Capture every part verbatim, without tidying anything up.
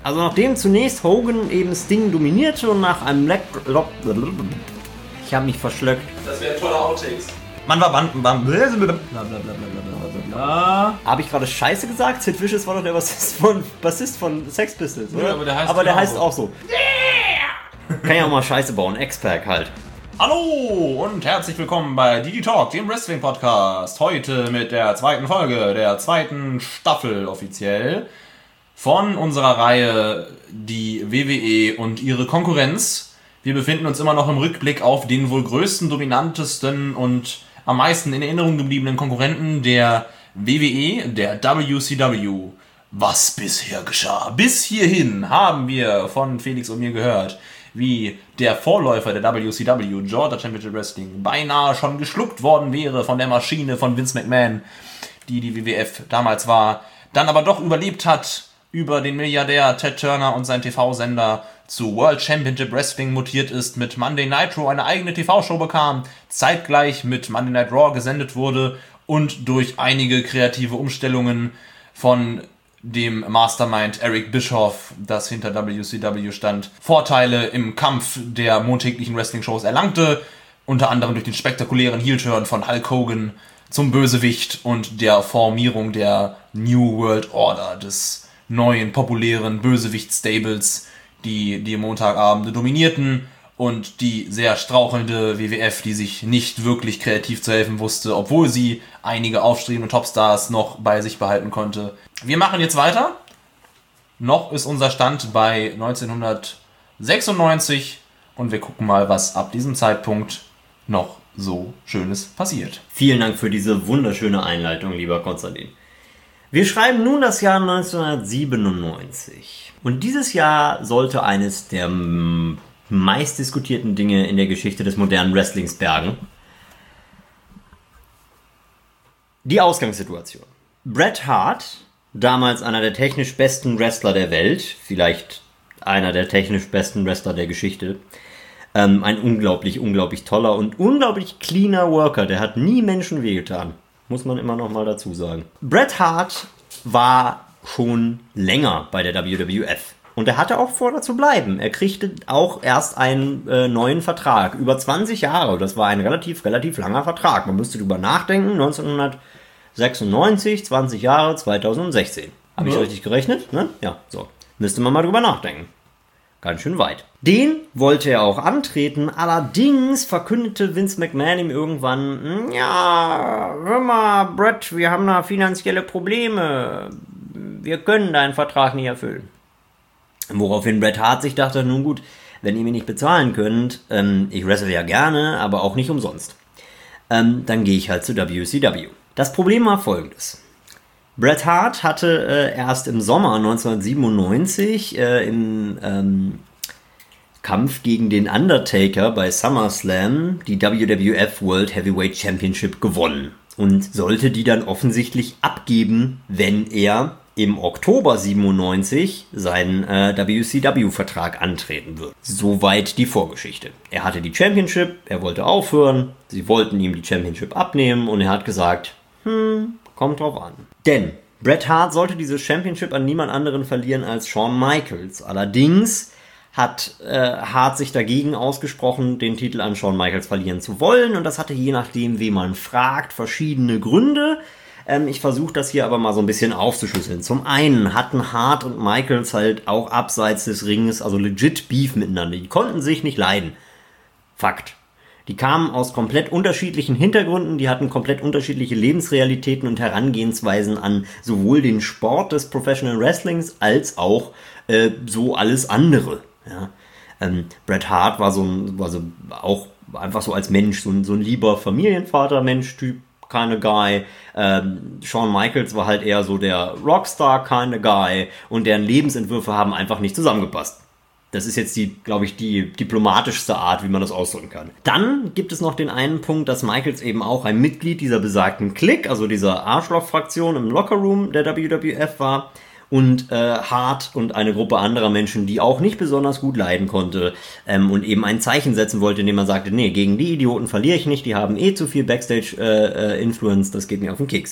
Also nachdem zunächst Hogan eben Sting dominierte und nach einem Leg... Ich habe mich verschluckt. Das wären tolle Outtakes. Man war Banden, bam, bla bla bla bla bla bla. Habe ich gerade Scheiße gesagt? Sid Vicious war doch der Bassist von, Bassist von Sex Pistols, oder? Ja, aber der heißt, aber der genau heißt auch so. Yeah! Kann ja auch mal Scheiße bauen, X-Pac halt. Hallo und herzlich willkommen bei Didi Talk, dem Wrestling Podcast. Heute mit der zweiten Folge, der zweiten Staffel offiziell von unserer Reihe die W W E und ihre Konkurrenz. Wir befinden uns immer noch im Rückblick auf den wohl größten, dominantesten und am meisten in Erinnerung gebliebenen Konkurrenten der W W E, der W C W. Was bisher geschah? Bis hierhin haben wir von Felix und mir gehört, wie der Vorläufer der W C W, Georgia Championship Wrestling, beinahe schon geschluckt worden wäre von der Maschine von Vince McMahon, die die W W F damals war, dann aber doch überlebt hat, über den Milliardär Ted Turner und seinen T V-Sender zu World Championship Wrestling mutiert ist, mit Monday Nitro eine eigene T V-Show bekam, zeitgleich mit Monday Night Raw gesendet wurde und durch einige kreative Umstellungen von dem Mastermind Eric Bischoff, das hinter W C W stand, Vorteile im Kampf der montäglichen Wrestling-Shows erlangte, unter anderem durch den spektakulären Heel-Turn von Hulk Hogan zum Bösewicht und der Formierung der New World Order, des neuen, populären Bösewicht-Stables, die die Montagabende dominierten, und die sehr strauchelnde W W F, die sich nicht wirklich kreativ zu helfen wusste, obwohl sie einige aufstrebende Topstars noch bei sich behalten konnte. Wir machen jetzt weiter. Noch ist unser Stand bei neunzehnhundertsechsundneunzig und wir gucken mal, was ab diesem Zeitpunkt noch so Schönes passiert. Vielen Dank für diese wunderschöne Einleitung, lieber Konstantin. Wir schreiben nun das Jahr neunzehnhundertsiebenundneunzig. Und dieses Jahr sollte eines der meistdiskutierten Dinge in der Geschichte des modernen Wrestlings bergen. Die Ausgangssituation. Bret Hart, damals einer der technisch besten Wrestler der Welt, vielleicht einer der technisch besten Wrestler der Geschichte, ähm, ein unglaublich, unglaublich toller und unglaublich cleaner Worker, der hat nie Menschen wehgetan. Muss man immer noch mal dazu sagen. Bret Hart war schon länger bei der W W F. Und er hatte auch vor, da zu bleiben. Er kriegte auch erst einen äh, neuen Vertrag. Über zwanzig Jahre. Das war ein relativ, relativ langer Vertrag. Man müsste drüber nachdenken. neunzehnhundertsechsundneunzig, zwanzig Jahre, zweitausendsechzehn. Habe ich ja richtig gerechnet? Ne? Ja, so. Müsste man mal drüber nachdenken. Ganz schön weit. Den wollte er auch antreten, allerdings verkündete Vince McMahon ihm irgendwann, ja, hör mal, Bret, wir haben da finanzielle Probleme, wir können deinen Vertrag nicht erfüllen. Woraufhin Bret Hart sich dachte, nun gut, wenn ihr mir nicht bezahlen könnt, ähm, ich wrestle ja gerne, aber auch nicht umsonst, ähm, dann gehe ich halt zu W C W. Das Problem war folgendes. Bret Hart hatte äh, erst im Sommer neunzehnhundertsiebenundneunzig äh, im ähm, Kampf gegen den Undertaker bei SummerSlam die W W F World Heavyweight Championship gewonnen und sollte die dann offensichtlich abgeben, wenn er im Oktober siebenundneunzig seinen äh, W C W-Vertrag antreten wird. Soweit die Vorgeschichte. Er hatte die Championship, er wollte aufhören, sie wollten ihm die Championship abnehmen und er hat gesagt, hm, kommt drauf an. Denn Bret Hart sollte diese Championship an niemand anderen verlieren als Shawn Michaels. Allerdings hat äh, Hart sich dagegen ausgesprochen, den Titel an Shawn Michaels verlieren zu wollen. Und das hatte je nachdem, wen man fragt, verschiedene Gründe. Ähm, ich versuche das hier aber mal so ein bisschen aufzuschlüsseln. Zum einen hatten Hart und Michaels halt auch abseits des Ringes, also legit Beef miteinander. Die konnten sich nicht leiden. Fakt. Die kamen aus komplett unterschiedlichen Hintergründen, die hatten komplett unterschiedliche Lebensrealitäten und Herangehensweisen an sowohl den Sport des Professional Wrestlings als auch äh, so alles andere. Ja. Ähm, Bret Hart war so ein, war so auch einfach so als Mensch, so ein, so ein lieber Familienvater-Mensch-Typ, kind of guy. Ähm, Shawn Michaels war halt eher so der Rockstar kind of guy und deren Lebensentwürfe haben einfach nicht zusammengepasst. Das ist jetzt die, glaube ich, die diplomatischste Art, wie man das ausdrücken kann. Dann gibt es noch den einen Punkt, dass Michaels eben auch ein Mitglied dieser besagten Clique, also dieser Arschloch-Fraktion im Lockerroom der W W F war und äh, Hart und eine Gruppe anderer Menschen, die auch nicht besonders gut leiden konnte ähm, und eben ein Zeichen setzen wollte, indem man sagte, nee, gegen die Idioten verliere ich nicht, die haben eh zu viel Backstage-Influence, äh, äh, das geht mir auf den Keks.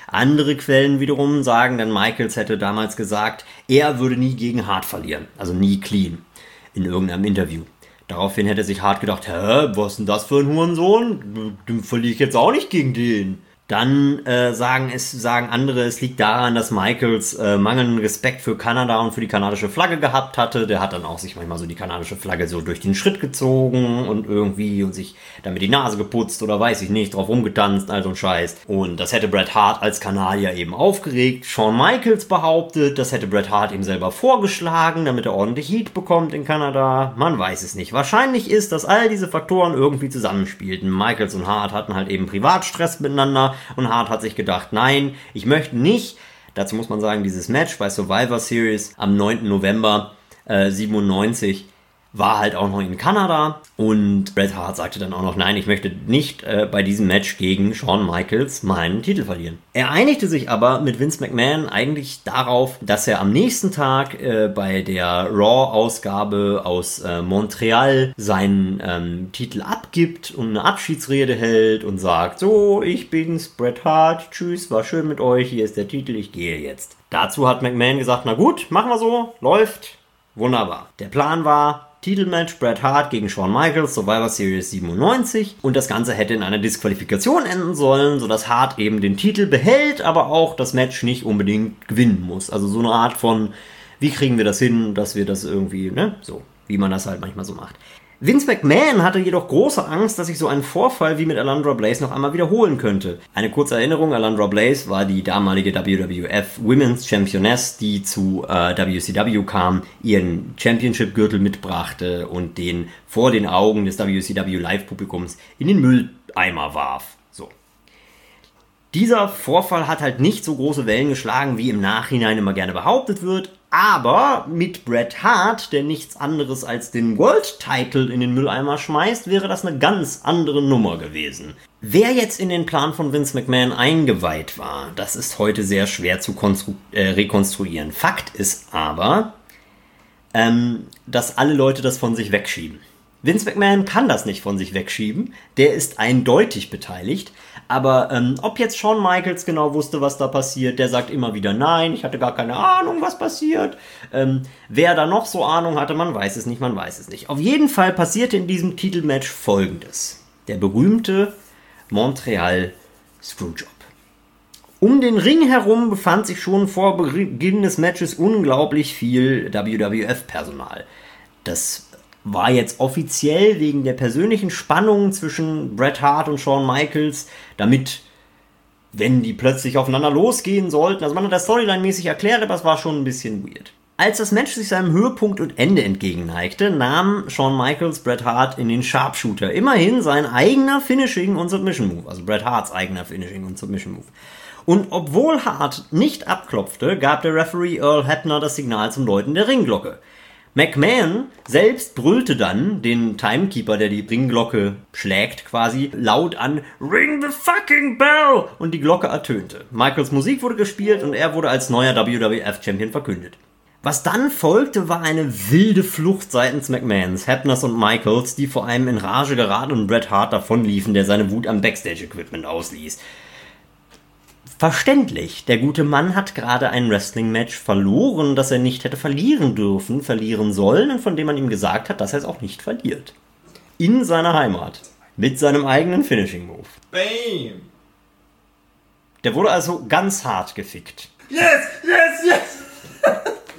Andere Quellen wiederum sagen dann, Michaels hätte damals gesagt, er würde nie gegen Hart verlieren, also nie clean, in irgendeinem Interview. Daraufhin hätte sich Hart gedacht, hä, was ist denn das für ein Hurensohn? Den verliere ich jetzt auch nicht gegen den. Dann äh, sagen es sagen andere, es liegt daran, dass Michaels äh, mangelnden Respekt für Kanada und für die kanadische Flagge gehabt hatte. Der hat dann auch sich manchmal so die kanadische Flagge so durch den Schritt gezogen und irgendwie und sich damit die Nase geputzt oder weiß ich nicht, drauf rumgetanzt, all so ein Scheiß. Und das hätte Bret Hart als Kanadier eben aufgeregt. Shawn Michaels behauptet, das hätte Bret Hart ihm selber vorgeschlagen, damit er ordentlich Heat bekommt in Kanada. Man weiß es nicht. Wahrscheinlich ist, dass all diese Faktoren irgendwie zusammenspielten. Michaels und Hart hatten halt eben Privatstress miteinander. Und Hart hat sich gedacht, nein, ich möchte nicht, dazu muss man sagen, dieses Match bei Survivor Series am neunten November äh, siebenundneunzig war halt auch noch in Kanada und Bret Hart sagte dann auch noch, nein, ich möchte nicht äh, bei diesem Match gegen Shawn Michaels meinen Titel verlieren. Er einigte sich aber mit Vince McMahon eigentlich darauf, dass er am nächsten Tag äh, bei der Raw-Ausgabe aus äh, Montreal seinen ähm, Titel abgibt und eine Abschiedsrede hält und sagt, so, ich bin's, Bret Hart, tschüss, war schön mit euch, hier ist der Titel, ich gehe jetzt. Dazu hat McMahon gesagt, na gut, machen wir so, läuft, wunderbar. Der Plan war, Titelmatch Bret Hart gegen Shawn Michaels, Survivor Series siebenundneunzig, und das Ganze hätte in einer Disqualifikation enden sollen, sodass Hart eben den Titel behält, aber auch das Match nicht unbedingt gewinnen muss. Also so eine Art von, wie kriegen wir das hin, dass wir das irgendwie, ne, so, wie man das halt manchmal so macht. Vince McMahon hatte jedoch große Angst, dass sich so ein Vorfall wie mit Alundra Blaze noch einmal wiederholen könnte. Eine kurze Erinnerung, Alundra Blaze war die damalige W W F Women's Championess, die zu äh, W C W kam, ihren Championship-Gürtel mitbrachte und den vor den Augen des W C W Live-Publikums in den Mülleimer warf. So. Dieser Vorfall hat halt nicht so große Wellen geschlagen, wie im Nachhinein immer gerne behauptet wird, aber mit Bret Hart, der nichts anderes als den World Title in den Mülleimer schmeißt, wäre das eine ganz andere Nummer gewesen. Wer jetzt in den Plan von Vince McMahon eingeweiht war, das ist heute sehr schwer zu konstru- äh, rekonstruieren. Fakt ist aber, ähm, dass alle Leute das von sich wegschieben. Vince McMahon kann das nicht von sich wegschieben, der ist eindeutig beteiligt, aber ähm, ob jetzt Shawn Michaels genau wusste, was da passiert, der sagt immer wieder nein, ich hatte gar keine Ahnung, was passiert. Ähm, wer da noch so Ahnung hatte, man weiß es nicht, man weiß es nicht. Auf jeden Fall passierte in diesem Titelmatch Folgendes. Der berühmte Montreal Screwjob. Um den Ring herum befand sich schon vor Beginn des Matches unglaublich viel W W F-Personal. Das war jetzt offiziell wegen der persönlichen Spannung zwischen Bret Hart und Shawn Michaels, damit, wenn die plötzlich aufeinander losgehen sollten, also man hat das Storyline-mäßig erklärt, aber es war schon ein bisschen weird. Als das Match sich seinem Höhepunkt und Ende entgegenneigte, nahm Shawn Michaels Bret Hart in den Sharpshooter. Immerhin sein eigener Finishing- und Submission-Move, also Bret Harts eigener Finishing- und Submission-Move. Und obwohl Hart nicht abklopfte, gab der Referee Earl Hebner das Signal zum Läuten der Ringglocke. McMahon selbst brüllte dann den Timekeeper, der die Ringglocke schlägt, quasi laut an, "Ring the fucking bell!" und die Glocke ertönte. Michaels Musik wurde gespielt und er wurde als neuer W W F-Champion verkündet. Was dann folgte, war eine wilde Flucht seitens McMahons, Hebners und Michaels, die vor allem in Rage geraten und Bret Hart davonliefen, der seine Wut am Backstage-Equipment ausließ. Verständlich, der gute Mann hat gerade ein Wrestling-Match verloren, das er nicht hätte verlieren dürfen, verlieren sollen und von dem man ihm gesagt hat, dass er es auch nicht verliert. In seiner Heimat. Mit seinem eigenen Finishing-Move. Bam! Der wurde also ganz hart gefickt. Yes, yes, yes!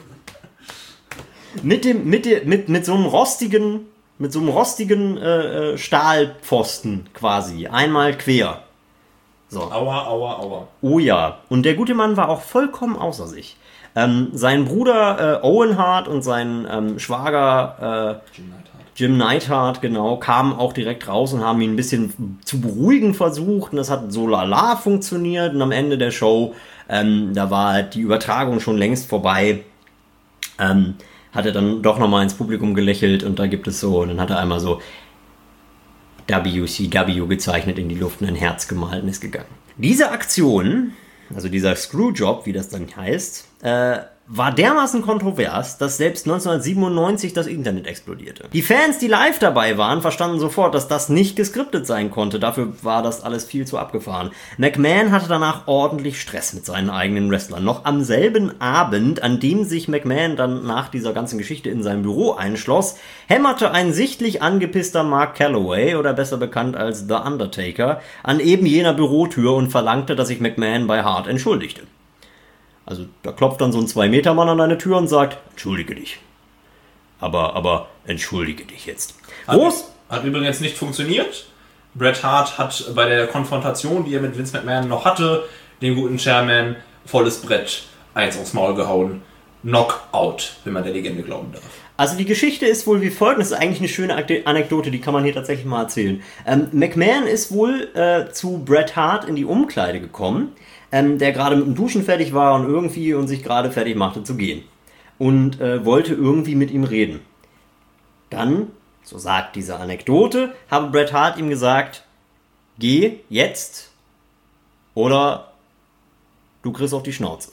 mit dem, mit dem, mit, mit so einem rostigen, mit so einem rostigen äh, Stahlpfosten quasi. Einmal quer. So. Aua, aua, aua. Oh ja, und der gute Mann war auch vollkommen außer sich. Ähm, sein Bruder äh, Owen Hart und sein ähm, Schwager äh, Jim Neidhart. Jim Neidhart, genau, kamen auch direkt raus und haben ihn ein bisschen zu beruhigen versucht. Und das hat so lala funktioniert. Und am Ende der Show, ähm, da war die Übertragung schon längst vorbei, ähm, hat er dann doch nochmal ins Publikum gelächelt und da gibt es so, und dann hat er einmal so W C W gezeichnet, in die Luft und ein Herz gemalt und ist gegangen. Diese Aktion, also dieser Screwjob, wie das dann heißt, äh, war dermaßen kontrovers, dass selbst neunzehnhundertsiebenundneunzig das Internet explodierte. Die Fans, die live dabei waren, verstanden sofort, dass das nicht geskriptet sein konnte. Dafür war das alles viel zu abgefahren. McMahon hatte danach ordentlich Stress mit seinen eigenen Wrestlern. Noch am selben Abend, an dem sich McMahon dann nach dieser ganzen Geschichte in sein Büro einschloss, hämmerte ein sichtlich angepisster Mark Calloway, oder besser bekannt als The Undertaker, an eben jener Bürotür und verlangte, dass sich McMahon bei Hart entschuldigte. Also da klopft dann so ein zwei-Meter-Mann an deine Tür und sagt, entschuldige dich. Aber, aber, entschuldige dich jetzt. Groß? Hat, hat übrigens nicht funktioniert. Bret Hart hat bei der Konfrontation, die er mit Vince McMahon noch hatte, den guten Chairman volles Brett eins aufs Maul gehauen. Knockout, wenn man der Legende glauben darf. Also die Geschichte ist wohl wie folgt, das ist eigentlich eine schöne Anekdote, die kann man hier tatsächlich mal erzählen. Ähm, McMahon ist wohl äh, zu Bret Hart in die Umkleide gekommen, ähm, der gerade mit dem Duschen fertig war und irgendwie und sich gerade fertig machte zu gehen. Und äh, wollte irgendwie mit ihm reden. Dann, so sagt diese Anekdote, habe Bret Hart ihm gesagt, geh jetzt oder du kriegst auf die Schnauze.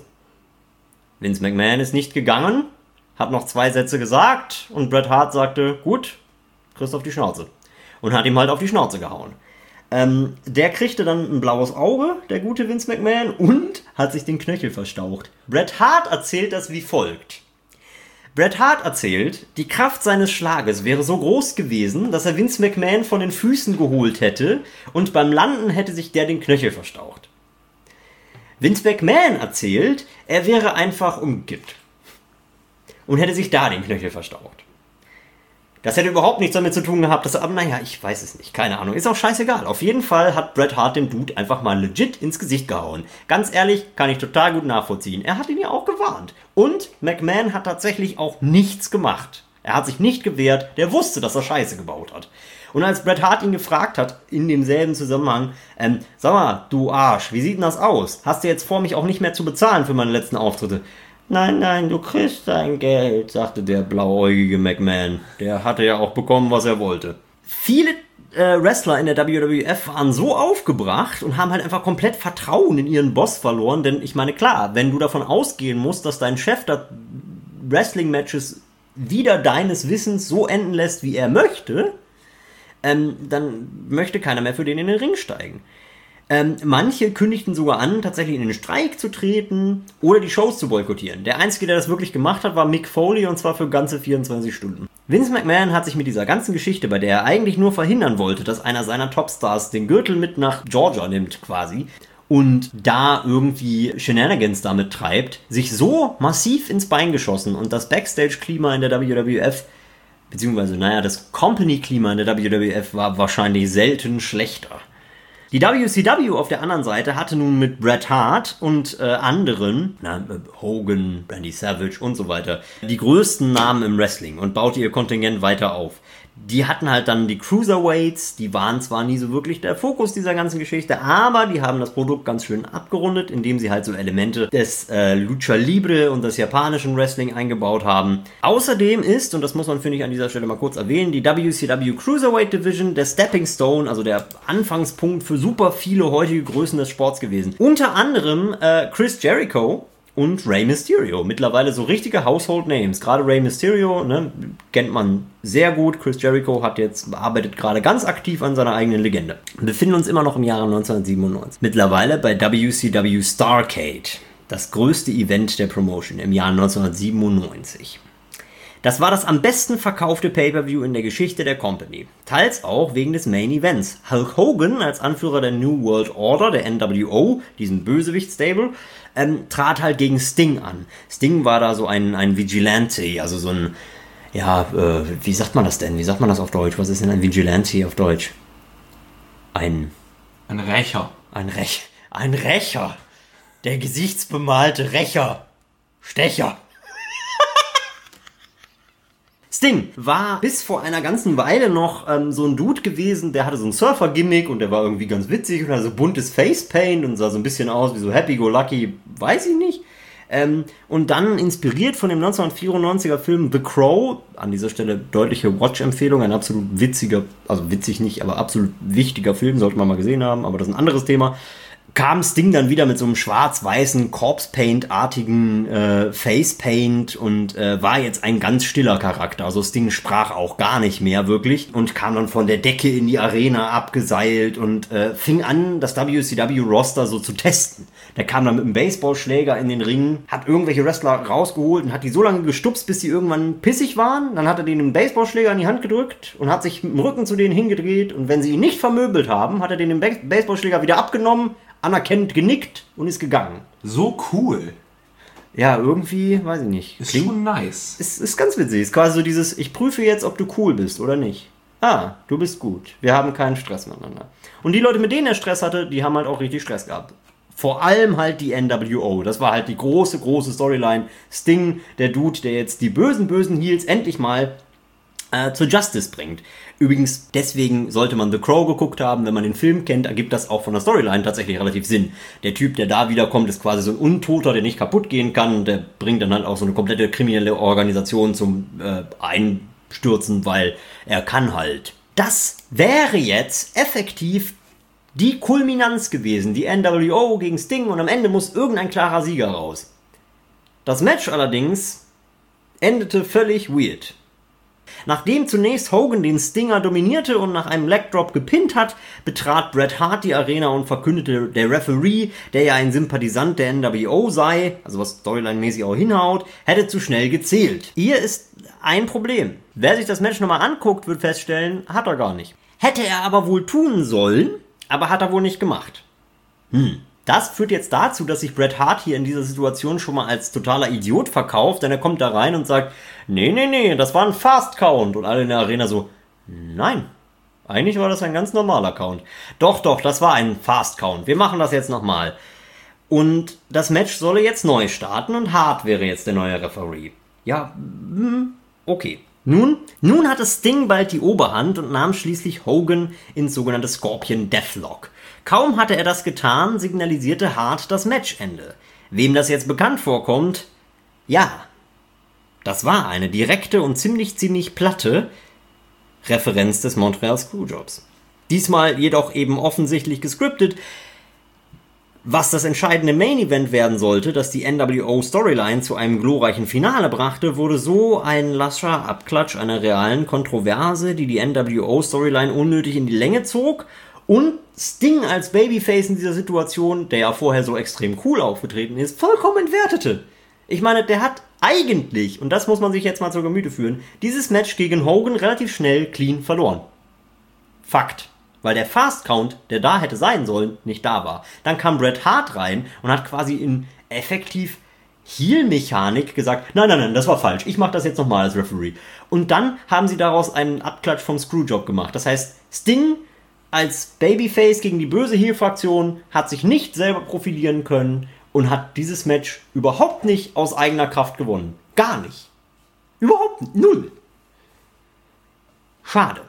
Vince McMahon ist nicht gegangen, hat noch zwei Sätze gesagt und Bret Hart sagte, gut, kriegst auf die Schnauze. Und hat ihm halt auf die Schnauze gehauen. Ähm, der kriegte dann ein blaues Auge, der gute Vince McMahon, und hat sich den Knöchel verstaucht. Bret Hart erzählt das wie folgt. Bret Hart erzählt, die Kraft seines Schlages wäre so groß gewesen, dass er Vince McMahon von den Füßen geholt hätte und beim Landen hätte sich der den Knöchel verstaucht. Vince McMahon erzählt, er wäre einfach umgekippt und hätte sich da den Knöchel verstaucht. Das hätte überhaupt nichts damit zu tun gehabt, dass er, aber naja, ich weiß es nicht, keine Ahnung, ist auch scheißegal. Auf jeden Fall hat Bret Hart dem Dude einfach mal legit ins Gesicht gehauen. Ganz ehrlich, kann ich total gut nachvollziehen. Er hat ihn ja auch gewarnt. Und McMahon hat tatsächlich auch nichts gemacht. Er hat sich nicht gewehrt, der wusste, dass er Scheiße gebaut hat. Und als Bret Hart ihn gefragt hat, in demselben Zusammenhang, ähm, sag mal, du Arsch, wie sieht denn das aus? Hast du jetzt vor, mich auch nicht mehr zu bezahlen für meine letzten Auftritte? Nein, nein, du kriegst dein Geld, sagte der blauäugige McMahon. Der hatte ja auch bekommen, was er wollte. Viele äh, Wrestler in der W W F waren so aufgebracht und haben halt einfach komplett Vertrauen in ihren Boss verloren. Denn ich meine, klar, wenn du davon ausgehen musst, dass dein Chef da Wrestling-Matches wieder deines Wissens so enden lässt, wie er möchte, ähm, dann möchte keiner mehr für den in den Ring steigen. Ähm, manche kündigten sogar an, tatsächlich in den Streik zu treten oder die Shows zu boykottieren. Der Einzige, der das wirklich gemacht hat, war Mick Foley, und zwar für ganze vierundzwanzig Stunden. Vince McMahon hat sich mit dieser ganzen Geschichte, bei der er eigentlich nur verhindern wollte, dass einer seiner Topstars den Gürtel mit nach Georgia nimmt quasi und da irgendwie Shenanigans damit treibt, sich so massiv ins Bein geschossen, und das Backstage-Klima in der W W F, beziehungsweise naja, das Company-Klima in der W W F war wahrscheinlich selten schlechter. Die W C W auf der anderen Seite hatte nun mit Bret Hart und äh, anderen, na, Hogan, Randy Savage und so weiter, die größten Namen im Wrestling und baute ihr Kontingent weiter auf. Die hatten halt dann die Cruiserweights, die waren zwar nie so wirklich der Fokus dieser ganzen Geschichte, aber die haben das Produkt ganz schön abgerundet, indem sie halt so Elemente des äh, Lucha Libre und des japanischen Wrestling eingebaut haben. Außerdem ist, und das muss man, finde ich, an dieser Stelle mal kurz erwähnen, die W C W Cruiserweight Division der Stepping Stone, also der Anfangspunkt für super viele heutige Größen des Sports gewesen. Unter anderem äh, Chris Jericho und Rey Mysterio. Mittlerweile so richtige Household Names. Gerade Rey Mysterio, ne, kennt man sehr gut. Chris Jericho hat jetzt, arbeitet gerade ganz aktiv an seiner eigenen Legende. Wir befinden uns immer noch im Jahre neunzehnhundertsiebenundneunzig. Mittlerweile bei W C W Starrcade. Das größte Event der Promotion im Jahr neunzehnhundertsiebenundneunzig. Das war das am besten verkaufte Pay-Per-View in der Geschichte der Company. Teils auch wegen des Main Events. Hulk Hogan als Anführer der New World Order, der N W O, diesem Bösewicht-Stable, ähm, trat halt gegen Sting an. Sting war da so ein, ein Vigilante, also so ein, ja, äh, wie sagt man das denn? Wie sagt man das auf Deutsch? Was ist denn ein Vigilante auf Deutsch? Ein... Ein Rächer. Ein Rächer. Ein Rächer. Der gesichtsbemalte Rächer. Stecher. Sting war bis vor einer ganzen Weile noch ähm, so ein Dude gewesen, der hatte so ein Surfer-Gimmick und der war irgendwie ganz witzig und hatte so buntes Facepaint und sah so ein bisschen aus wie so Happy-Go-Lucky, weiß ich nicht. Ähm, und dann inspiriert von dem neunzehnhundertvierundneunziger Film The Crow, an dieser Stelle deutliche Watch-Empfehlung, ein absolut witziger, also witzig nicht, aber absolut wichtiger Film, sollte man mal gesehen haben, aber das ist ein anderes Thema. kam Sting dann wieder mit so einem schwarz-weißen Corpse-Paint-artigen äh, Face-Paint und äh, war jetzt ein ganz stiller Charakter. Also Sting sprach auch gar nicht mehr wirklich und kam dann von der Decke in die Arena abgeseilt und äh, fing an, das W C W-Roster so zu testen. Der kam dann mit einem Baseballschläger in den Ring, hat irgendwelche Wrestler rausgeholt und hat die so lange gestupst, bis sie irgendwann pissig waren. Dann hat er denen einen Baseballschläger in die Hand gedrückt und hat sich mit dem Rücken zu denen hingedreht. Und wenn sie ihn nicht vermöbelt haben, hat er denen den Baseballschläger wieder abgenommen, anerkennend genickt und ist gegangen. So cool. Ja, irgendwie, weiß ich nicht. Ist Klingt, schon nice. Ist, ist ganz witzig. Ist quasi so dieses, ich prüfe jetzt, ob du cool bist oder nicht. Ah, du bist gut. Wir haben keinen Stress miteinander. Und die Leute, mit denen er Stress hatte, die haben halt auch richtig Stress gehabt. Vor allem halt die N W O. Das war halt die große, große Storyline. Sting, der Dude, der jetzt die bösen, bösen Heels endlich mal äh, zur Justice bringt. Übrigens, deswegen sollte man The Crow geguckt haben. Wenn man den Film kennt, ergibt das auch von der Storyline tatsächlich relativ Sinn. Der Typ, der da wiederkommt, ist quasi so ein Untoter, der nicht kaputt gehen kann. Der bringt dann halt auch so eine komplette kriminelle Organisation zum äh, Einstürzen, weil er kann halt. Das wäre jetzt effektiv die Kulminanz gewesen. Die N W O gegen Sting und am Ende muss irgendein klarer Sieger raus. Das Match allerdings endete völlig weird. Nachdem zunächst Hogan den Stinger dominierte und nach einem Legdrop gepinnt hat, betrat Bret Hart die Arena und verkündete, der Referee, der ja ein Sympathisant der N W O sei, also was storyline-mäßig auch hinhaut, hätte zu schnell gezählt. Hier ist ein Problem. Wer sich das Match nochmal anguckt, wird feststellen, hat er gar nicht. Hätte er aber wohl tun sollen, aber hat er wohl nicht gemacht. Hm. Das führt jetzt dazu, dass sich Bret Hart hier in dieser Situation schon mal als totaler Idiot verkauft, denn er kommt da rein und sagt, nee, nee, nee, das war ein Fast Count. Und alle in der Arena so, nein, eigentlich war das ein ganz normaler Count. Doch, doch, das war ein Fast Count. Wir machen das jetzt nochmal. Und das Match solle jetzt neu starten und Hart wäre jetzt der neue Referee. Ja, okay. Nun, nun hatte Sting bald die Oberhand und nahm schließlich Hogan ins sogenannte Scorpion Deathlock. Kaum hatte er das getan, signalisierte Hart das Matchende. Wem das jetzt bekannt vorkommt, ja, das war eine direkte und ziemlich, ziemlich platte Referenz des Montreal Screwjobs. Diesmal jedoch eben offensichtlich gescriptet. Was das entscheidende Main Event werden sollte, das die N W O Storyline zu einem glorreichen Finale brachte, wurde so ein lascher Abklatsch einer realen Kontroverse, die die N W O Storyline unnötig in die Länge zog und Sting als Babyface in dieser Situation, der ja vorher so extrem cool aufgetreten ist, vollkommen entwertete. Ich meine, der hat eigentlich, und das muss man sich jetzt mal zur Gemüte führen, dieses Match gegen Hogan relativ schnell clean verloren. Fakt. Weil der Fast Count, der da hätte sein sollen, nicht da war. Dann kam Bret Hart rein und hat quasi in effektiv Heel-Mechanik gesagt, nein, nein, nein, das war falsch, ich mache das jetzt nochmal als Referee. Und dann haben sie daraus einen Abklatsch vom Screwjob gemacht. Das heißt, Sting als Babyface gegen die böse Heel-Fraktion hat sich nicht selber profilieren können und hat dieses Match überhaupt nicht aus eigener Kraft gewonnen. Gar nicht. Überhaupt nicht. Null. Schade.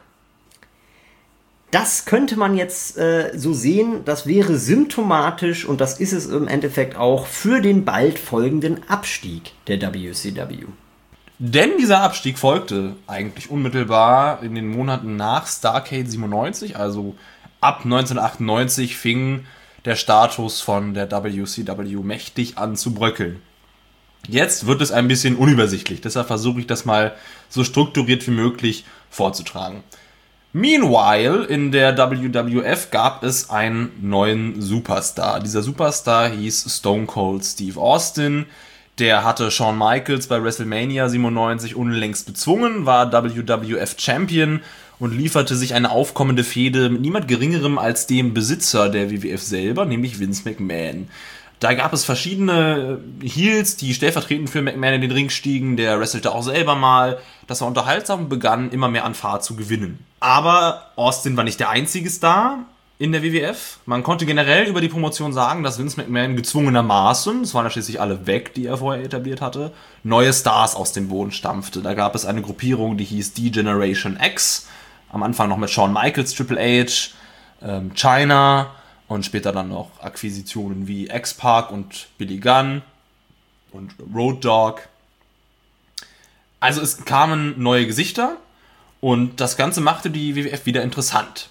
Das könnte man jetzt äh, so sehen, das wäre symptomatisch, und das ist es im Endeffekt auch, für den bald folgenden Abstieg der W C W. Denn dieser Abstieg folgte eigentlich unmittelbar in den Monaten nach Starrcade siebenundneunzig, also ab neunzehnhundertachtundneunzig fing der Status von der W C W mächtig an zu bröckeln. Jetzt wird es ein bisschen unübersichtlich, deshalb versuche ich das mal so strukturiert wie möglich vorzutragen. Meanwhile, in der W W F gab es einen neuen Superstar. Dieser Superstar hieß Stone Cold Steve Austin. Der hatte Shawn Michaels bei WrestleMania siebenundneunzig unlängst bezwungen, war W W F Champion und lieferte sich eine aufkommende Fehde mit niemand Geringerem als dem Besitzer der W W F selber, nämlich Vince McMahon. Da gab es verschiedene Heels, die stellvertretend für McMahon in den Ring stiegen. Der wrestelte auch selber mal. Das war unterhaltsam und begann immer mehr an Fahrt zu gewinnen. Aber Austin war nicht der einzige Star in der W W F. Man konnte generell über die Promotion sagen, dass Vince McMahon gezwungenermaßen, es waren ja schließlich alle weg, die er vorher etabliert hatte, neue Stars aus dem Boden stampfte. Da gab es eine Gruppierung, die hieß D-Generation X. Am Anfang noch mit Shawn Michaels, Triple H, ähm, Chyna und später dann noch Akquisitionen wie X-Pac und Billy Gunn und Road Dogg. Also es kamen neue Gesichter und das Ganze machte die W W F wieder interessant.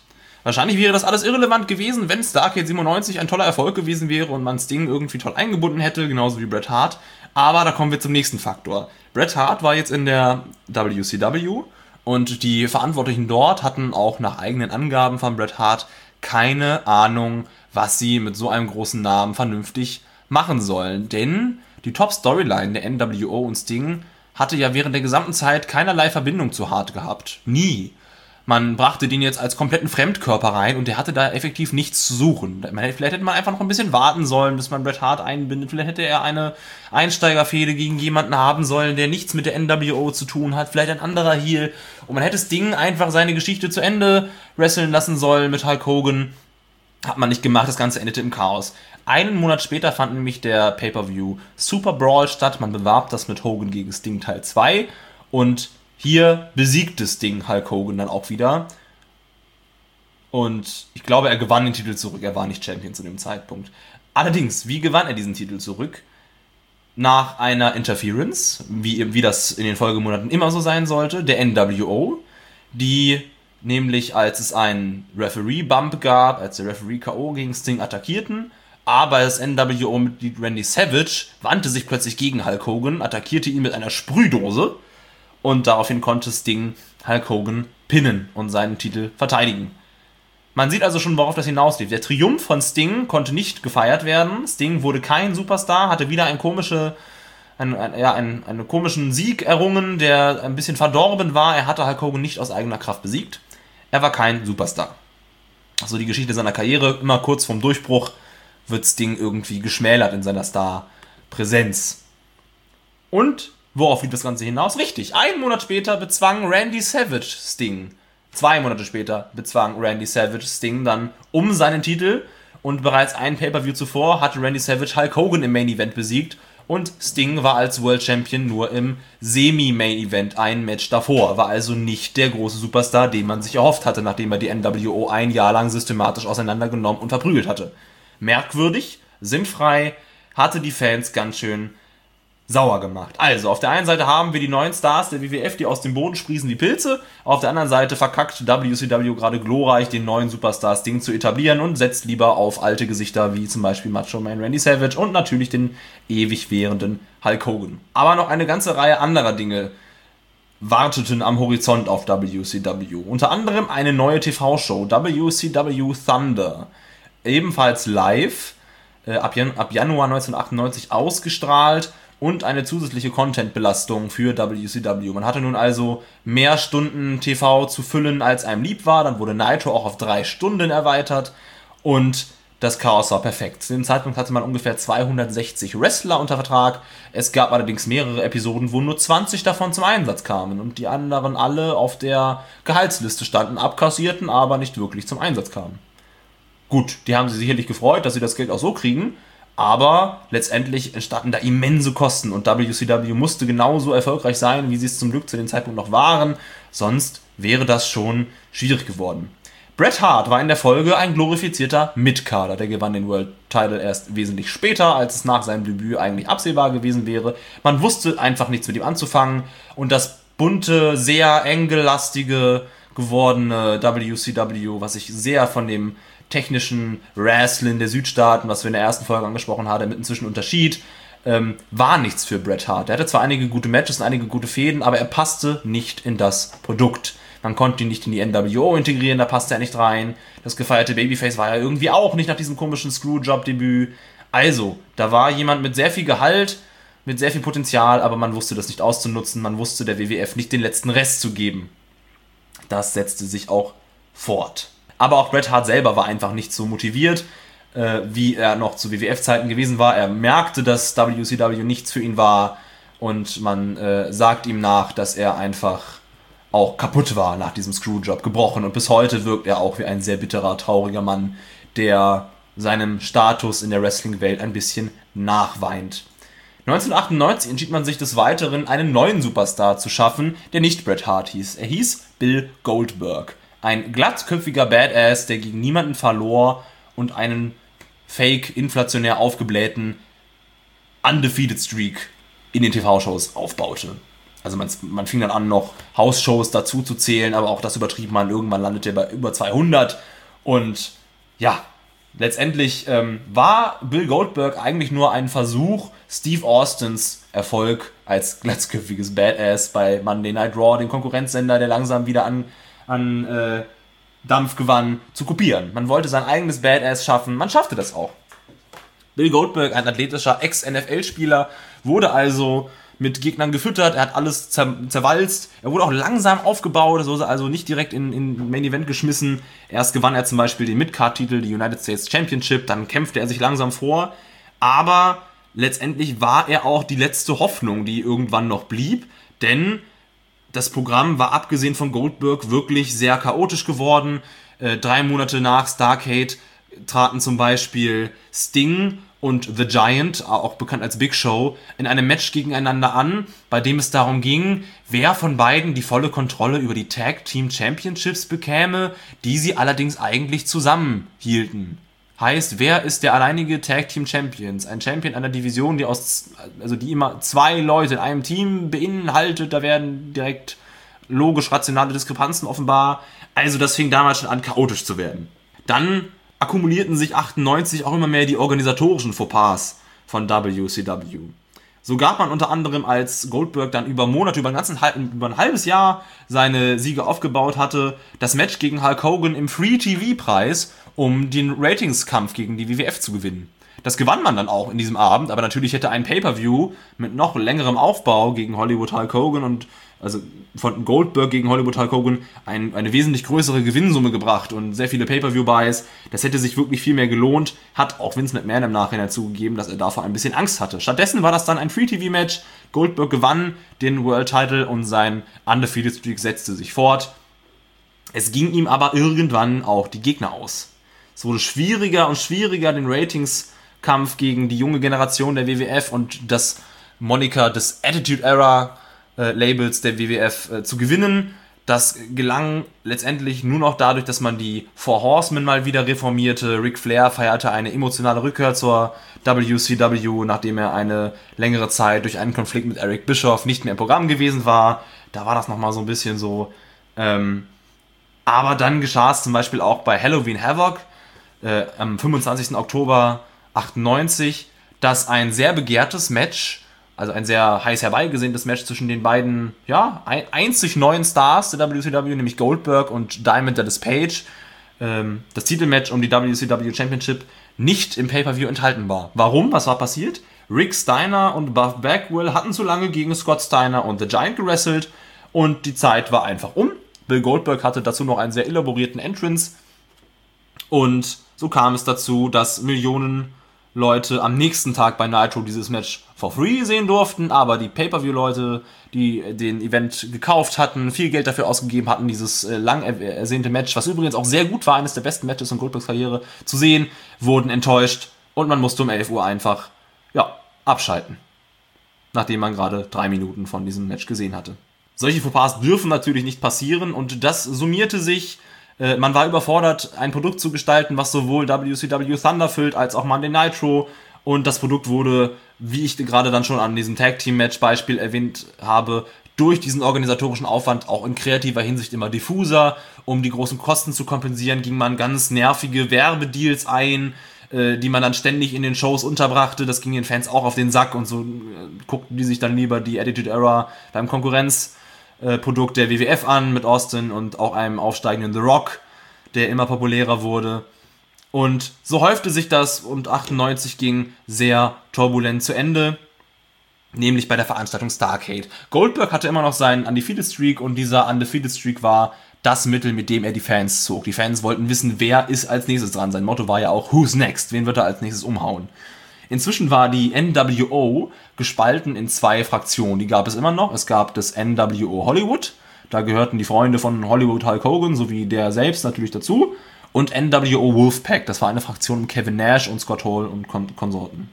Wahrscheinlich wäre das alles irrelevant gewesen, wenn Starrcade siebenundneunzig ein toller Erfolg gewesen wäre und man Sting irgendwie toll eingebunden hätte, genauso wie Bret Hart. Aber da kommen wir zum nächsten Faktor. Bret Hart war jetzt in der W C W und die Verantwortlichen dort hatten auch nach eigenen Angaben von Bret Hart keine Ahnung, was sie mit so einem großen Namen vernünftig machen sollen. Denn die Top-Storyline der N W O und Sting hatte ja während der gesamten Zeit keinerlei Verbindung zu Hart gehabt. Nie. Man brachte den jetzt als kompletten Fremdkörper rein und der hatte da effektiv nichts zu suchen. Vielleicht hätte man einfach noch ein bisschen warten sollen, bis man Bret Hart einbindet. Vielleicht hätte er eine Einsteigerfehde gegen jemanden haben sollen, der nichts mit der N W O zu tun hat. Vielleicht ein anderer Heel. Und man hätte Sting einfach seine Geschichte zu Ende wresteln lassen sollen mit Hulk Hogan. Hat man nicht gemacht, das Ganze endete im Chaos. Einen Monat später fand nämlich der Pay-Per-View Super Brawl statt. Man bewarb das mit Hogan gegen Sting Teil zwei und hier besiegte Sting Hulk Hogan dann auch wieder. Und ich glaube, er gewann den Titel zurück. Er war nicht Champion zu dem Zeitpunkt. Allerdings, wie gewann er diesen Titel zurück? Nach einer Interference, wie, wie das in den Folgemonaten immer so sein sollte, der N W O, die nämlich, als es einen Referee-Bump gab, als der Referee K O gegen Sting attackierten, aber das N W O-Mitglied Randy Savage wandte sich plötzlich gegen Hulk Hogan, attackierte ihn mit einer Sprühdose und daraufhin konnte Sting Hulk Hogan pinnen und seinen Titel verteidigen. Man sieht also schon, worauf das hinauslief. Der Triumph von Sting konnte nicht gefeiert werden. Sting wurde kein Superstar, hatte wieder ein komische, ein, ein, ja, einen, einen komischen Sieg errungen, der ein bisschen verdorben war. Er hatte Hulk Hogan nicht aus eigener Kraft besiegt. Er war kein Superstar. Also die Geschichte seiner Karriere, immer kurz vorm Durchbruch, wird Sting irgendwie geschmälert in seiner Star-Präsenz. Und worauf lief das Ganze hinaus? Richtig, einen Monat später bezwang Randy Savage Sting. Zwei Monate später bezwang Randy Savage Sting dann um seinen Titel und bereits ein Pay-Per-View zuvor hatte Randy Savage Hulk Hogan im Main-Event besiegt und Sting war als World Champion nur im Semi-Main-Event ein Match davor, war also nicht der große Superstar, den man sich erhofft hatte, nachdem er die N W O ein Jahr lang systematisch auseinandergenommen und verprügelt hatte. Merkwürdig, sinnfrei, hatte die Fans ganz schön sauer gemacht. Also, auf der einen Seite haben wir die neuen Stars der W W F, die aus dem Boden sprießen wie Pilze. Auf der anderen Seite verkackt W C W gerade glorreich, den neuen Superstar Sting zu etablieren und setzt lieber auf alte Gesichter wie zum Beispiel Macho Man Randy Savage und natürlich den ewig währenden Hulk Hogan. Aber noch eine ganze Reihe anderer Dinge warteten am Horizont auf W C W. Unter anderem eine neue T V-Show, W C W Thunder. Ebenfalls live, äh, ab, Jan- ab Januar neunzehnhundertachtundneunzig ausgestrahlt und eine zusätzliche Content-Belastung für W C W. Man hatte nun also mehr Stunden T V zu füllen, als einem lieb war. Dann wurde Nitro auch auf drei Stunden erweitert und das Chaos war perfekt. Zu dem Zeitpunkt hatte man ungefähr zweihundertsechzig Wrestler unter Vertrag. Es gab allerdings mehrere Episoden, wo nur zwanzig davon zum Einsatz kamen und die anderen alle auf der Gehaltsliste standen, abkassierten, aber nicht wirklich zum Einsatz kamen. Gut, die haben sich sicherlich gefreut, dass sie das Geld auch so kriegen, aber letztendlich entstanden da immense Kosten und W C W musste genauso erfolgreich sein, wie sie es zum Glück zu dem Zeitpunkt noch waren, sonst wäre das schon schwierig geworden. Bret Hart war in der Folge ein glorifizierter Mid-Carder, der gewann den World Title erst wesentlich später, als es nach seinem Debüt eigentlich absehbar gewesen wäre. Man wusste einfach nichts mit ihm anzufangen und das bunte, sehr engellastige gewordene W C W, was sich sehr von dem technischen Wrestling der Südstaaten, was wir in der ersten Folge angesprochen haben, damit inzwischen unterschied, ähm, war nichts für Bret Hart. Er hatte zwar einige gute Matches und einige gute Fäden, aber er passte nicht in das Produkt. Man konnte ihn nicht in die N W O integrieren, da passte er nicht rein. Das gefeierte Babyface war ja irgendwie auch nicht nach diesem komischen Screwjob-Debüt. Also, da war jemand mit sehr viel Gehalt, mit sehr viel Potenzial, aber man wusste das nicht auszunutzen, man wusste der W W F nicht den letzten Rest zu geben. Das setzte sich auch fort. Aber auch Bret Hart selber war einfach nicht so motiviert, äh, wie er noch zu W W F-Zeiten gewesen war. Er merkte, dass W C W nichts für ihn war und man äh, sagt ihm nach, dass er einfach auch kaputt war nach diesem Screwjob, gebrochen. Und bis heute wirkt er auch wie ein sehr bitterer, trauriger Mann, der seinem Status in der Wrestling-Welt ein bisschen nachweint. neunzehnhundertachtundneunzig entschied man sich des Weiteren, einen neuen Superstar zu schaffen, der nicht Bret Hart hieß. Er hieß Bill Goldberg. Ein glattköpfiger Badass, der gegen niemanden verlor und einen fake, inflationär aufgeblähten Undefeated Streak in den T V-Shows aufbaute. Also man, man fing dann an, noch House-Shows dazu zu zählen, aber auch das übertrieb man. Irgendwann landete er bei über zweihundert Und ja, letztendlich ähm, war Bill Goldberg eigentlich nur ein Versuch, Steve Austins Erfolg als glatzköpfiges Badass bei Monday Night Raw, den Konkurrenzsender, der langsam wieder an, an äh, Dampf gewann, zu kopieren. Man wollte sein eigenes Badass schaffen, man schaffte das auch. Bill Goldberg, ein athletischer Ex-N F L-Spieler, wurde also mit Gegnern gefüttert, er hat alles zer- zerwalzt, er wurde auch langsam aufgebaut, so also nicht direkt in, in Main Event geschmissen. Erst gewann er zum Beispiel den Mid-Card-Titel, die United States Championship, dann kämpfte er sich langsam vor, aber letztendlich war er auch die letzte Hoffnung, die irgendwann noch blieb, denn das Programm war abgesehen von Goldberg wirklich sehr chaotisch geworden. Äh, drei Monate nach Starrcade traten zum Beispiel Sting und The Giant, auch bekannt als Big Show, in einem Match gegeneinander an, bei dem es darum ging, wer von beiden die volle Kontrolle über die Tag Team Championships bekäme, die sie allerdings eigentlich zusammenhielten. Heißt, wer ist der alleinige Tag Team Champions? Ein Champion einer Division, die aus, also die immer zwei Leute in einem Team beinhaltet, da werden direkt logisch rationale Diskrepanzen offenbar. Also das fing damals schon an, chaotisch zu werden. Dann akkumulierten sich achtundneunzig auch immer mehr die organisatorischen Fauxpas von W C W. So gab man unter anderem, als Goldberg dann über Monate, über ein, ganzen, über ein halbes Jahr seine Siege aufgebaut hatte, das Match gegen Hulk Hogan im Free-T V-Preis, um den Ratingskampf gegen die W W F zu gewinnen. Das gewann man dann auch in diesem Abend, aber natürlich hätte ein Pay-Per-View mit noch längerem Aufbau gegen Hollywood Hulk Hogan und also von Goldberg gegen Hollywood Hulk Hogan ein, eine wesentlich größere Gewinnsumme gebracht und sehr viele Pay-Per-View-Buys. Das hätte sich wirklich viel mehr gelohnt. Hat auch Vince McMahon im Nachhinein zugegeben, dass er davor ein bisschen Angst hatte. Stattdessen war das dann ein Free-T V-Match. Goldberg gewann den World-Title und sein Undefeated Streak setzte sich fort. Es ging ihm aber irgendwann auch die Gegner aus. Es wurde schwieriger und schwieriger, den Ratingskampf gegen die junge Generation der W W F und das Moniker des Attitude Era äh, Labels der W W F äh, zu gewinnen. Das gelang letztendlich nur noch dadurch, dass man die Four Horsemen mal wieder reformierte. Ric Flair feierte eine emotionale Rückkehr zur W C W, nachdem er eine längere Zeit durch einen Konflikt mit Eric Bischoff nicht mehr im Programm gewesen war. Da war das nochmal so ein bisschen so. Ähm, aber dann geschah es zum Beispiel auch bei Halloween Havoc äh, am fünfundzwanzigsten Oktober achtundneunzig, dass ein sehr begehrtes Match, also ein sehr heiß herbeigesehntes Match zwischen den beiden, ja, ein, einzig neuen Stars der W C W, nämlich Goldberg und Diamond Dallas Page, ähm, das Titelmatch um die W C W Championship, nicht im Pay-Per-View enthalten war. Warum? Was war passiert? Rick Steiner und Buff Bagwell hatten zu lange gegen Scott Steiner und The Giant gewrestelt und die Zeit war einfach um. Bill Goldberg hatte dazu noch einen sehr elaborierten Entrance und so kam es dazu, dass Millionen Leute am nächsten Tag bei Nitro dieses Match for free sehen durften, aber die Pay-Per-View-Leute, die den Event gekauft hatten, viel Geld dafür ausgegeben hatten, dieses äh, lang ersehnte Match, was übrigens auch sehr gut war, eines der besten Matches in Goldbergs Karriere, zu sehen, wurden enttäuscht und man musste um elf Uhr einfach, ja, abschalten. Nachdem man gerade drei Minuten von diesem Match gesehen hatte. Solche Fauxpas dürfen natürlich nicht passieren und das summierte sich. Äh, man war überfordert, ein Produkt zu gestalten, was sowohl W C W Thunder füllt, als auch Monday Nitro. Und das Produkt wurde, wie ich gerade dann schon an diesem Tag-Team-Match-Beispiel erwähnt habe, durch diesen organisatorischen Aufwand auch in kreativer Hinsicht immer diffuser. Um die großen Kosten zu kompensieren, ging man ganz nervige Werbedeals ein, äh, die man dann ständig in den Shows unterbrachte. Das ging den Fans auch auf den Sack und so äh, guckten die sich dann lieber die Attitude Era beim Konkurrenzprodukt der W W F an mit Austin und auch einem aufsteigenden The Rock, der immer populärer wurde. Und so häufte sich das und achtundneunzig ging sehr turbulent zu Ende, nämlich bei der Veranstaltung Starrcade. Goldberg hatte immer noch seinen Undefeated Streak und dieser Undefeated Streak war das Mittel, mit dem er die Fans zog. Die Fans wollten wissen, wer ist als nächstes dran. Sein Motto war ja auch, who's next? Wen wird er als nächstes umhauen? Inzwischen war die N W O gespalten in zwei Fraktionen. Die gab es immer noch. Es gab das N W O Hollywood. Da gehörten die Freunde von Hollywood Hulk Hogan sowie der selbst natürlich dazu. Und N W O Wolfpack. Das war eine Fraktion um Kevin Nash und Scott Hall und Kon- Konsorten.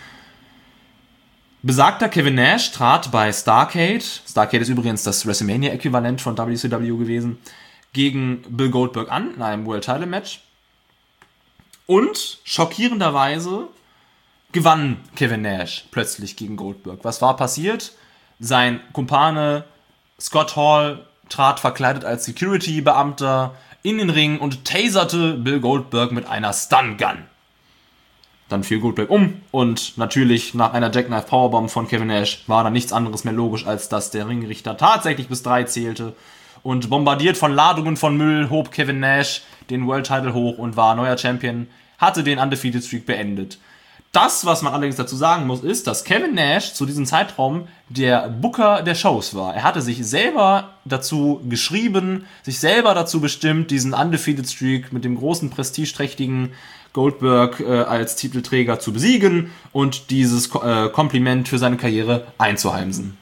Besagter Kevin Nash trat bei Starrcade, Starrcade ist übrigens das WrestleMania-Äquivalent von W C W gewesen, gegen Bill Goldberg an in einem World Title Match. Und schockierenderweise gewann Kevin Nash plötzlich gegen Goldberg. Was war passiert? Sein Kumpane Scott Hall trat verkleidet als Security-Beamter in den Ring und taserte Bill Goldberg mit einer Stun-Gun. Dann fiel Goldberg um und natürlich nach einer Jackknife Powerbomb von Kevin Nash war dann nichts anderes mehr logisch, als dass der Ringrichter tatsächlich bis drei zählte. Und bombardiert von Ladungen von Müll hob Kevin Nash den World Title hoch und war neuer Champion, hatte den Undefeated Streak beendet. Das, was man allerdings dazu sagen muss, ist, dass Kevin Nash zu diesem Zeitraum der Booker der Shows war. Er hatte sich selber dazu geschrieben, sich selber dazu bestimmt, diesen Undefeated Streak mit dem großen, prestigeträchtigen Goldberg äh, als Titelträger zu besiegen und dieses äh, Kompliment für seine Karriere einzuheimsen.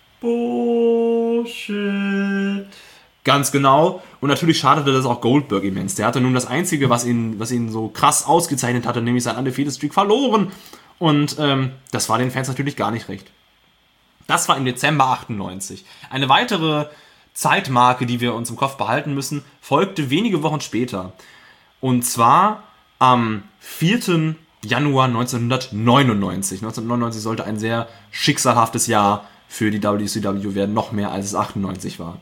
Bullshit. Ganz genau. Und natürlich schadete das auch Goldberg immens. Der hatte nun das Einzige, was ihn, was ihn so krass ausgezeichnet hatte, nämlich sein Undefeated Streak verloren. Und ähm, das war den Fans natürlich gar nicht recht. Das war im Dezember achtundneunzig. Eine weitere Zeitmarke, die wir uns im Kopf behalten müssen, folgte wenige Wochen später. Und zwar am vierten Januar neunzehnhundertneunundneunzig. neunzehnhundertneunundneunzig sollte ein sehr schicksalhaftes Jahr für die W C W werden, noch mehr als es achtundneunzig war.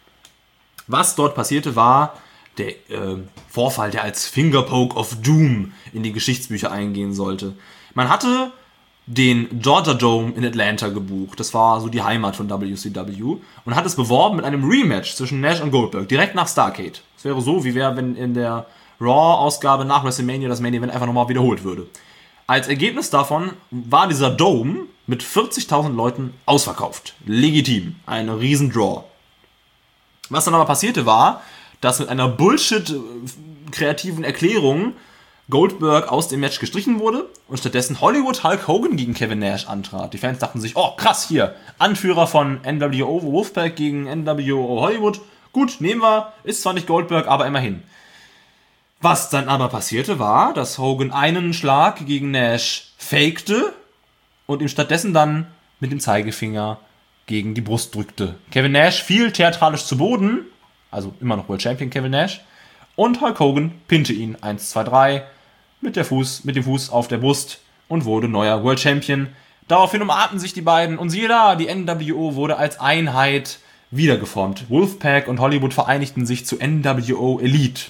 Was dort passierte, war der äh, Vorfall, der als Fingerpoke of Doom in die Geschichtsbücher eingehen sollte. Man hatte den Georgia Dome in Atlanta gebucht. Das war so die Heimat von W C W. Und hat es beworben mit einem Rematch zwischen Nash und Goldberg, direkt nach Starrcade. Das wäre so, wie wäre, wenn in der Raw-Ausgabe nach WrestleMania das Main Event einfach nochmal wiederholt würde. Als Ergebnis davon war dieser Dome mit vierzigtausend Leuten ausverkauft. Legitim. Ein riesen Draw. Was dann aber passierte war, dass mit einer Bullshit-kreativen Erklärung Goldberg aus dem Match gestrichen wurde und stattdessen Hollywood Hulk Hogan gegen Kevin Nash antrat. Die Fans dachten sich, oh krass, hier, Anführer von N W O Wolfpack gegen N W O Hollywood. Gut, nehmen wir, ist zwar nicht Goldberg, aber immerhin. Was dann aber passierte war, dass Hogan einen Schlag gegen Nash fakte und ihm stattdessen dann mit dem Zeigefinger gegen die Brust drückte. Kevin Nash fiel theatralisch zu Boden, also immer noch World Champion Kevin Nash, und Hulk Hogan pinte ihn eins, zwei, drei mit, der Fuß, mit dem Fuß auf der Brust und wurde neuer World Champion. Daraufhin umarmten sich die beiden und siehe da, die N W O wurde als Einheit wiedergeformt. Wolfpack und Hollywood vereinigten sich zu N W O Elite.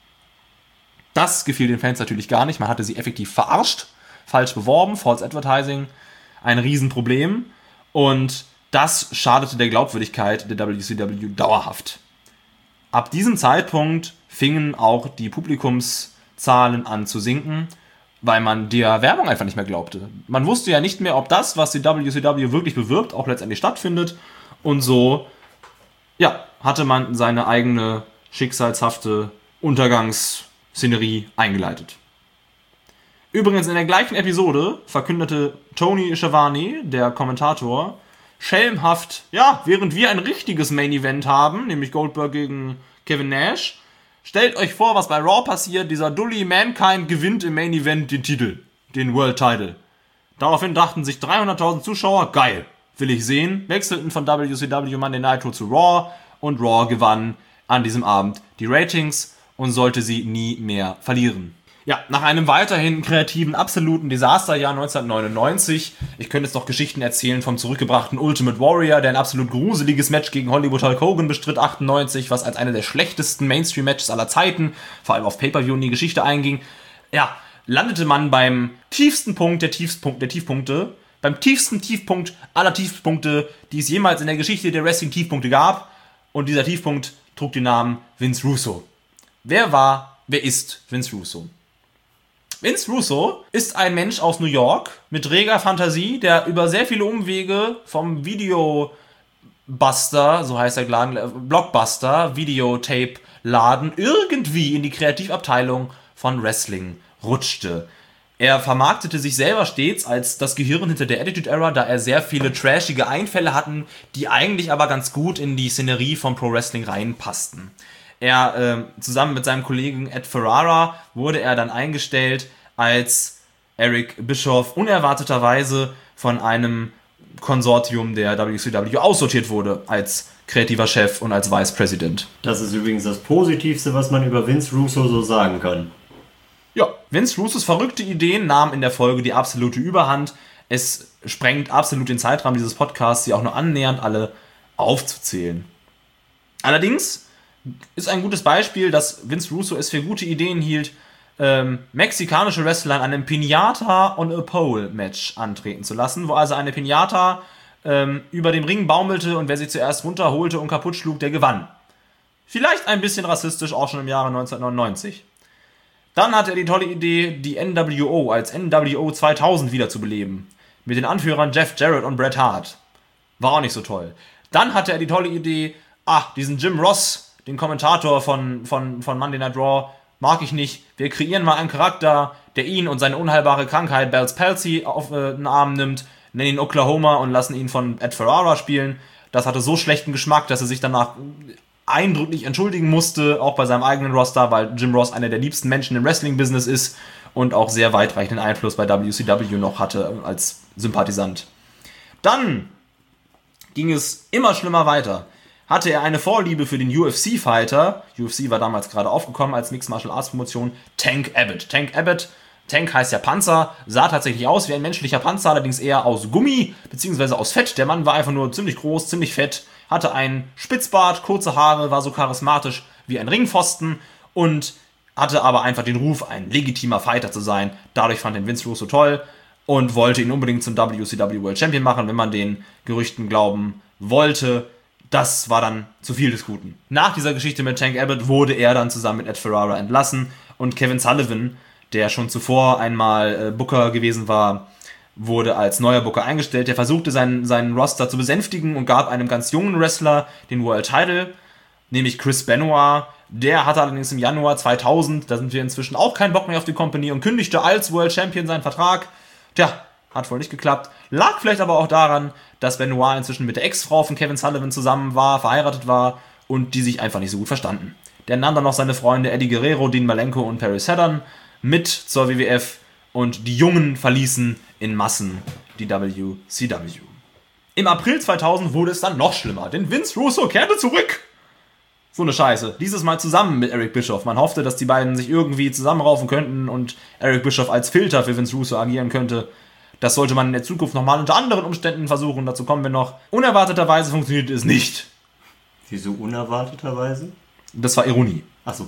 Das gefiel den Fans natürlich gar nicht, man hatte sie effektiv verarscht, falsch beworben, False Advertising, ein Riesenproblem und das schadete der Glaubwürdigkeit der W C W dauerhaft. Ab diesem Zeitpunkt fingen auch die Publikumszahlen an zu sinken, weil man der Werbung einfach nicht mehr glaubte. Man wusste ja nicht mehr, ob das, was die W C W wirklich bewirbt, auch letztendlich stattfindet. Und so, ja, hatte man seine eigene schicksalshafte Untergangsszenerie eingeleitet. Übrigens in der gleichen Episode verkündete Tony Schiavone, der Kommentator, schelmhaft, ja, während wir ein richtiges Main Event haben, nämlich Goldberg gegen Kevin Nash, stellt euch vor, was bei Raw passiert, dieser Dully Mankind gewinnt im Main Event den Titel, den World Title. Daraufhin dachten sich dreihunderttausend Zuschauer, geil, will ich sehen, wechselten von W C W Monday Nitro zu Raw und Raw gewann an diesem Abend die Ratings und sollte sie nie mehr verlieren. Ja, nach einem weiterhin kreativen, absoluten Desasterjahr neunzehnhundertneunundneunzig, ich könnte jetzt noch Geschichten erzählen vom zurückgebrachten Ultimate Warrior, der ein absolut gruseliges Match gegen Hollywood Hulk Hogan bestritt, achtundneunzig, was als eine der schlechtesten Mainstream-Matches aller Zeiten, vor allem auf Pay-Per-View, in die Geschichte einging. Ja, landete man beim tiefsten Punkt der, Tiefspunkt, der Tiefpunkte, beim tiefsten Tiefpunkt aller Tiefpunkte, die es jemals in der Geschichte der Wrestling-Tiefpunkte gab, und dieser Tiefpunkt trug den Namen Vince Russo. Wer war, wer ist Vince Russo? Vince Russo ist ein Mensch aus New York mit reger Fantasie, der über sehr viele Umwege vom Videobuster, so heißt der Laden, Blockbuster, Videotape-Laden, irgendwie in die Kreativabteilung von Wrestling rutschte. Er vermarktete sich selber stets als das Gehirn hinter der Attitude Era, da er sehr viele trashige Einfälle hatten, die eigentlich aber ganz gut in die Szenerie von Pro Wrestling reinpassten. Er, äh, zusammen mit seinem Kollegen Ed Ferrara, wurde er dann eingestellt, als Eric Bischoff unerwarteterweise von einem Konsortium der W C W aussortiert wurde, als kreativer Chef und als Vice President. Das ist übrigens das Positivste, was man über Vince Russo so sagen kann. Ja, Vince Russos verrückte Ideen nahmen in der Folge die absolute Überhand. Es sprengt absolut den Zeitrahmen dieses Podcasts, sie auch nur annähernd alle aufzuzählen. Allerdings ist ein gutes Beispiel, dass Vince Russo es für gute Ideen hielt, ähm, mexikanische Wrestler in einem Pinata on a Pole Match antreten zu lassen, wo also eine Pinata ähm, über dem Ring baumelte und wer sie zuerst runterholte und kaputt schlug, der gewann. Vielleicht ein bisschen rassistisch, auch schon im Jahre neunzehnhundertneunundneunzig. Dann hatte er die tolle Idee, die N W O als N W O zweitausend wiederzubeleben. Mit den Anführern Jeff Jarrett und Bret Hart. War auch nicht so toll. Dann hatte er die tolle Idee, ah, diesen Jim Ross, den Kommentator von, von, von Monday Night Raw, mag ich nicht. Wir kreieren mal einen Charakter, der ihn und seine unheilbare Krankheit Bell's Palsy auf äh, den Arm nimmt, nennen ihn Oklahoma und lassen ihn von Ed Ferrara spielen. Das hatte so schlechten Geschmack, dass er sich danach eindrücklich entschuldigen musste, auch bei seinem eigenen Roster, weil Jim Ross einer der liebsten Menschen im Wrestling-Business ist und auch sehr weitreichenden Einfluss bei W C W noch hatte als Sympathisant. Dann ging es immer schlimmer weiter. Hatte er eine Vorliebe für den U F C-Fighter, U F C war damals gerade aufgekommen als Mixed Martial Arts Promotion, Tank Abbott. Tank Abbott, Tank heißt ja Panzer, sah tatsächlich aus wie ein menschlicher Panzer, allerdings eher aus Gummi, beziehungsweise aus Fett. Der Mann war einfach nur ziemlich groß, ziemlich fett, hatte einen Spitzbart, kurze Haare, war so charismatisch wie ein Ringpfosten und hatte aber einfach den Ruf, ein legitimer Fighter zu sein. Dadurch fand ihn Vince Russo toll und wollte ihn unbedingt zum W C W World Champion machen, wenn man den Gerüchten glauben wollte. Das war dann zu viel des Guten. Nach dieser Geschichte mit Tank Abbott wurde er dann zusammen mit Ed Ferrara entlassen und Kevin Sullivan, der schon zuvor einmal äh, Booker gewesen war, wurde als neuer Booker eingestellt. Der versuchte seinen, seinen Roster zu besänftigen und gab einem ganz jungen Wrestler den World Title, nämlich Chris Benoit. Der hatte allerdings im Januar zweitausend, da sind wir inzwischen auch keinen Bock mehr auf die Company und kündigte als World Champion seinen Vertrag. Tja, hat wohl nicht geklappt. Lag vielleicht aber auch daran, dass Benoit inzwischen mit der Ex-Frau von Kevin Sullivan zusammen war, verheiratet war und die sich einfach nicht so gut verstanden. Der nahm dann noch seine Freunde Eddie Guerrero, Dean Malenko und Perry Saturn mit zur W W F und die Jungen verließen in Massen die W C W. Im April zweitausend wurde es dann noch schlimmer, denn Vince Russo kehrte zurück. So eine Scheiße. Dieses Mal zusammen mit Eric Bischoff. Man hoffte, dass die beiden sich irgendwie zusammenraufen könnten und Eric Bischoff als Filter für Vince Russo agieren könnte. Das sollte man in der Zukunft nochmal unter anderen Umständen versuchen. Dazu kommen wir noch. Unerwarteterweise funktioniert es nicht. Wieso unerwarteterweise? Das war Ironie. Achso.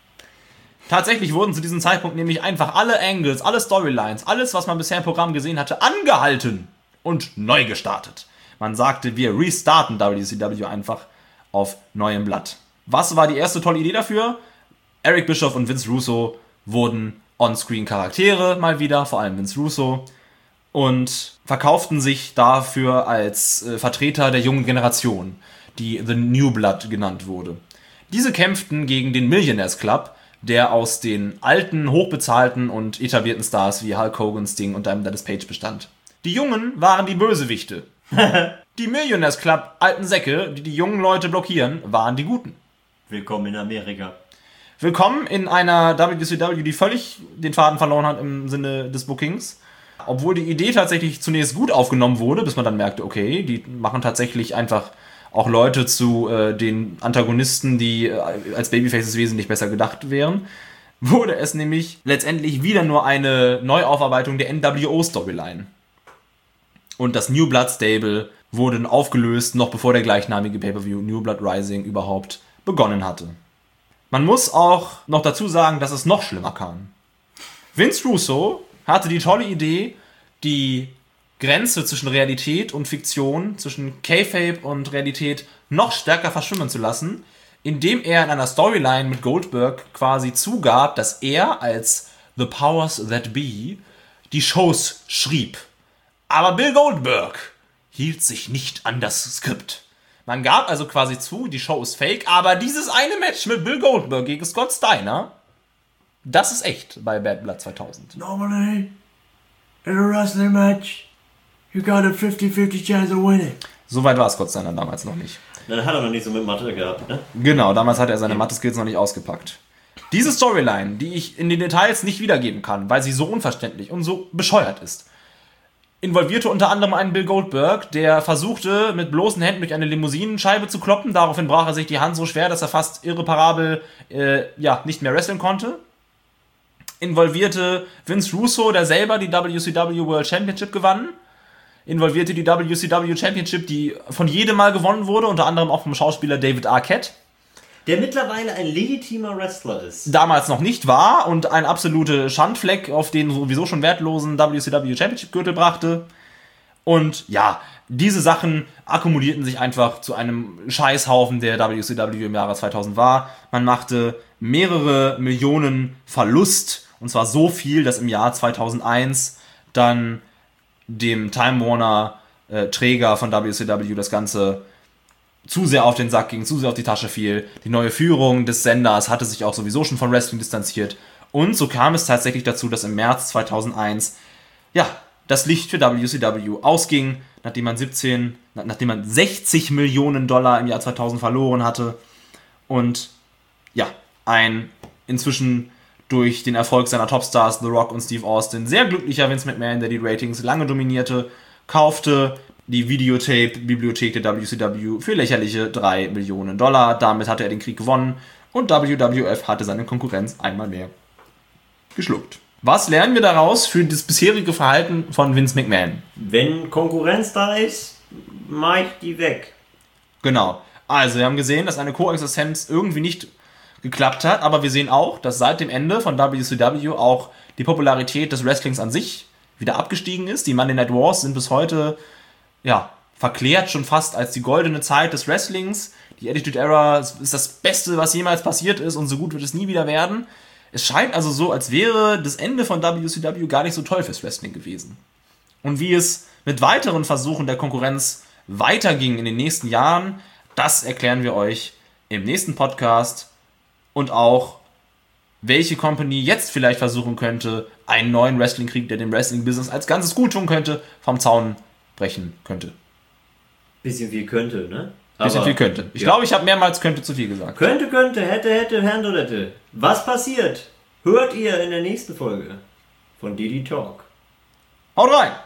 Tatsächlich wurden zu diesem Zeitpunkt nämlich einfach alle Angles, alle Storylines, alles, was man bisher im Programm gesehen hatte, angehalten und neu gestartet. Man sagte, wir restarten W C W einfach auf neuem Blatt. Was war die erste tolle Idee dafür? Eric Bischoff und Vince Russo wurden on-screen Charaktere mal wieder, vor allem Vince Russo, und verkauften sich dafür als äh, Vertreter der jungen Generation, die The New Blood genannt wurde. Diese kämpften gegen den Millionaires Club, der aus den alten, hochbezahlten und etablierten Stars wie Hulk Hogan, Sting und Diamond Dallas Page bestand. Die Jungen waren die Bösewichte. Die Millionaires Club, alten Säcke, die die jungen Leute blockieren, waren die Guten. Willkommen in Amerika. Willkommen in einer W C W, die völlig den Faden verloren hat im Sinne des Bookings. Obwohl die Idee tatsächlich zunächst gut aufgenommen wurde, bis man dann merkte, okay, die machen tatsächlich einfach auch Leute zu äh, den Antagonisten, die äh, als Babyfaces wesentlich besser gedacht wären, wurde es nämlich letztendlich wieder nur eine Neuaufarbeitung der N W O-Storyline. Und das New Blood Stable wurde aufgelöst, noch bevor der gleichnamige Pay-Per-View New Blood Rising überhaupt begonnen hatte. Man muss auch noch dazu sagen, dass es noch schlimmer kam. Vince Russo hatte die tolle Idee, die Grenze zwischen Realität und Fiktion, zwischen Kayfabe und Realität noch stärker verschwimmen zu lassen, indem er in einer Storyline mit Goldberg quasi zugab, dass er als The Powers That Be die Shows schrieb. Aber Bill Goldberg hielt sich nicht an das Skript. Man gab also quasi zu, die Show ist fake, aber dieses eine Match mit Bill Goldberg gegen Scott Steiner, das ist echt bei Bad Blood zweitausend. Normally, in a wrestling match, you got a fifty fifty chance of winning. Soweit war Scott Steiner damals noch nicht. Dann hat er noch nicht so mit Mathe gehabt, ne? Genau, damals hat er seine Mathe-Skills noch nicht ausgepackt. Diese Storyline, die ich in den Details nicht wiedergeben kann, weil sie so unverständlich und so bescheuert ist, involvierte unter anderem einen Bill Goldberg, der versuchte, mit bloßen Händen durch eine Limousinenscheibe zu kloppen. Daraufhin brach er sich die Hand so schwer, dass er fast irreparabel äh, ja, nicht mehr wresteln konnte. Involvierte Vince Russo, der selber die W C W World Championship gewann. Involvierte die W C W Championship, die von jedem Mal gewonnen wurde, unter anderem auch vom Schauspieler David Arquette. der mittlerweile ein legitimer Wrestler ist. Damals noch nicht war und ein absoluter Schandfleck auf den sowieso schon wertlosen W C W Championship Gürtel brachte. Und ja, diese Sachen akkumulierten sich einfach zu einem Scheißhaufen, der W C W im Jahre zweitausend war. Man machte mehrere Millionen Verlust, und zwar so viel, dass im Jahr zweitausendeins dann dem Time Warner äh, Träger von W C W das Ganze zu sehr auf den Sack ging, zu sehr auf die Tasche fiel. Die neue Führung des Senders hatte sich auch sowieso schon von Wrestling distanziert. Und so kam es tatsächlich dazu, dass im März zweitausendeins ja, das Licht für W C W ausging, nachdem man siebzehn, nachdem man sechzig Millionen Dollar im Jahr zweitausend verloren hatte. Und ja, ein inzwischen durch den Erfolg seiner Topstars The Rock und Steve Austin sehr glücklicher Vince McMahon, der die Ratings lange dominierte, kaufte die Videotape-Bibliothek der W C W für lächerliche drei Millionen Dollar. Damit hatte er den Krieg gewonnen und W W F hatte seine Konkurrenz einmal mehr geschluckt. Was lernen wir daraus für das bisherige Verhalten von Vince McMahon? Wenn Konkurrenz da ist, mach ich die weg. Genau. Also, wir haben gesehen, dass eine Koexistenz irgendwie nicht geklappt hat, aber wir sehen auch, dass seit dem Ende von W C W auch die Popularität des Wrestlings an sich wieder abgestiegen ist. Die Monday Night Wars sind bis heute ja, verklärt schon fast als die goldene Zeit des Wrestlings. Die Attitude Era ist das Beste, was jemals passiert ist und so gut wird es nie wieder werden. Es scheint also so, als wäre das Ende von W C W gar nicht so toll fürs Wrestling gewesen. Und wie es mit weiteren Versuchen der Konkurrenz weiterging in den nächsten Jahren, das erklären wir euch im nächsten Podcast. Und auch, welche Company jetzt vielleicht versuchen könnte, einen neuen Wrestling-Krieg, der dem Wrestling-Business als Ganzes gut tun könnte, vom Zaun brechen könnte. Bisschen viel könnte, ne? Bisschen Aber, viel könnte. Ich ja. glaube, ich habe mehrmals könnte zu viel gesagt. Könnte, könnte, hätte, hätte, hätte. Was passiert? Hört ihr in der nächsten Folge von Didi Talk. Haut rein!